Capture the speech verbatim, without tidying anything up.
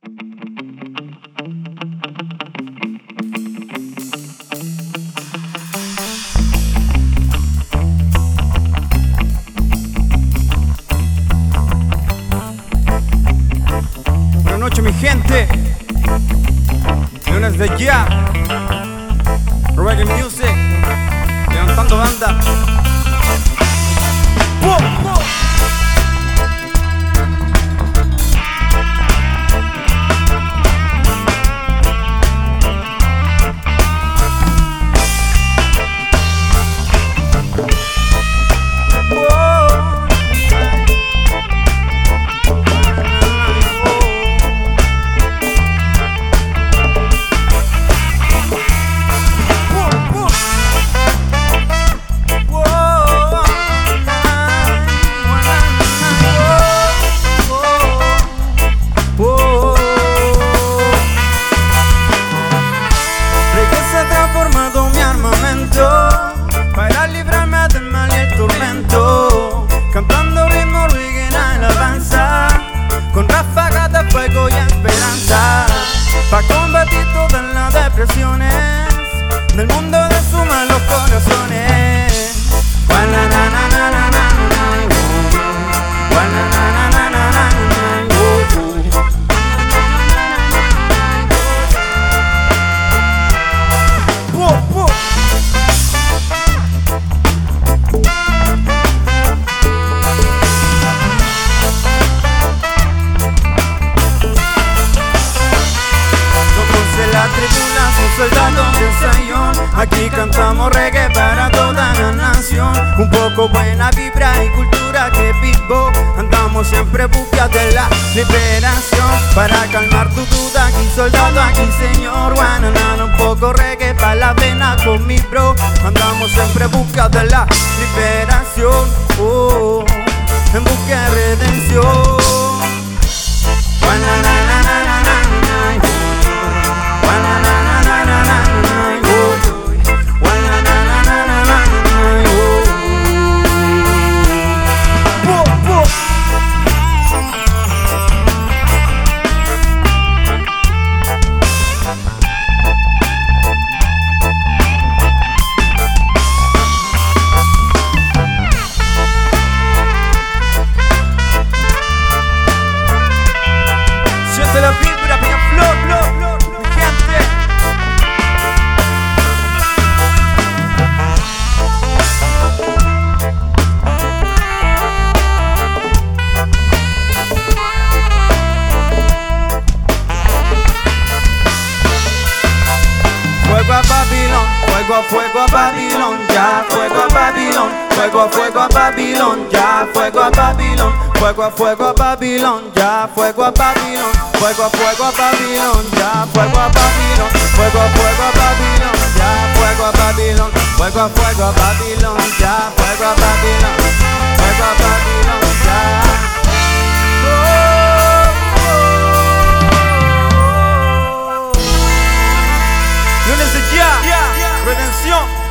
Buenas noches, mi gente. Lunes de ya. Reggae Music. Levantando banda. ¡Wow! ¡Wow! Para librarme del mal y el tormento, cantando ritmo reggae en alabanza, con ráfagas de fuego y esperanza, para combatir todas las depresiones del mundo de sus malos corazones. Soldados de Sayón, aquí cantamos reggae para toda la nación. Un poco buena vibra y cultura que vivo. Andamos siempre busca de la liberación. Para calmar tu duda, aquí soldado, aquí señor. Guananana, un poco reggae para la vena con mi bro. Andamos siempre busca de la liberación, oh, en busca de redención. Siente la vibra, peña flow, flow, flow, mi gente. Fuego a Babilón, fuego a fuego a Babilón, ya, fuego a Babilón, fuego a fuego a Babilón, ya, fuego a Babilón, fuego a fuego a Babilón, ya, fuego a Babilón, fuego a fuego a Babilón, ya, fuego a Babilón, fuego a fuego a Babilón, ya, fuego a Babilón, fuego a fuego a Babilón, ya, fuego a Babilón, fuego a Babilón, ya. Lunes de ya, redención.